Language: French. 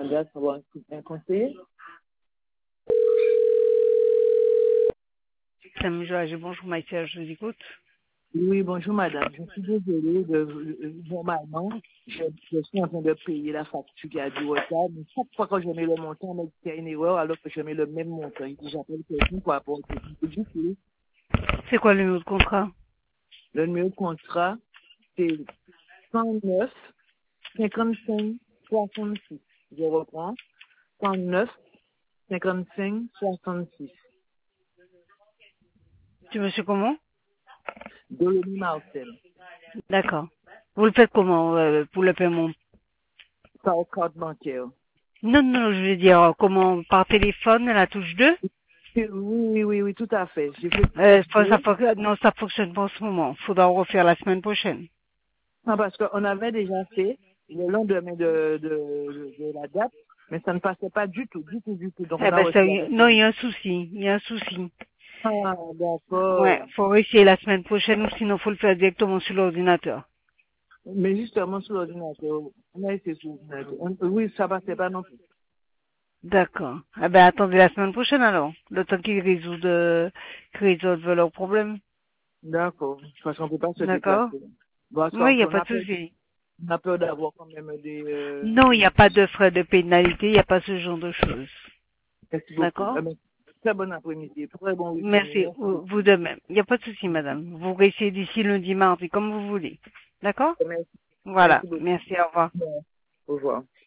demander à savoir un conseiller. Madame Joage, bonjour Maïtia, je vous écoute. Oui, bonjour madame. Je suis désolée normalement, je suis en train de payer la facture qui a du retard, mais chaque fois que je mets le montant, on me dit qu'il y a une erreur alors que je mets le même montant. Et puis j'appelle quelqu'un pour apporter du coup. C'est quoi le numéro de contrat? Le numéro de contrat, c'est 109 55 66. Je reprends. 109 55 66. Tu monsieur comment? Dolonie Marcel. D'accord. Vous le faites comment pour le paiement? Par carte bancaire. Non, non, je veux dire comment par téléphone, la touche 2. Oui, tout à fait. J'ai fait Non, ça fonctionne pas en ce moment. Faudra refaire la semaine prochaine. non, parce qu'on avait déjà fait le lendemain de la date, mais ça ne passait pas du tout. Donc Eh on a ben, reçu la non, il réponse. y a un souci. Il y a un souci. Ah, Ouais, d'accord. faut essayer la semaine prochaine ou sinon faut le faire directement sur l'ordinateur. Mais justement sur l'ordinateur, on a essayé sur l'ordinateur. Oui, ça passait pas non plus. D'accord. Eh ben, attendez la semaine prochaine alors. Le temps qu'ils résolvent leurs problèmes. D'accord. Parce qu'on ne peut pas se D'accord? déplacer. Parce Oui, il n'y a qu'on pas a de peur, souci. on a peur d'avoir quand même Non, il n'y a pas de frais de pénalité, il n'y a pas ce genre de choses. merci beaucoup. D'accord? Eh ben, très bon après-midi, très bon week-end. Merci, Merci vous beaucoup. de même. Il n'y a pas de souci, madame. Vous réessayez d'ici lundi, mardi, comme vous voulez. D'accord? Merci, Voilà. merci beaucoup. Merci, au revoir. Au revoir.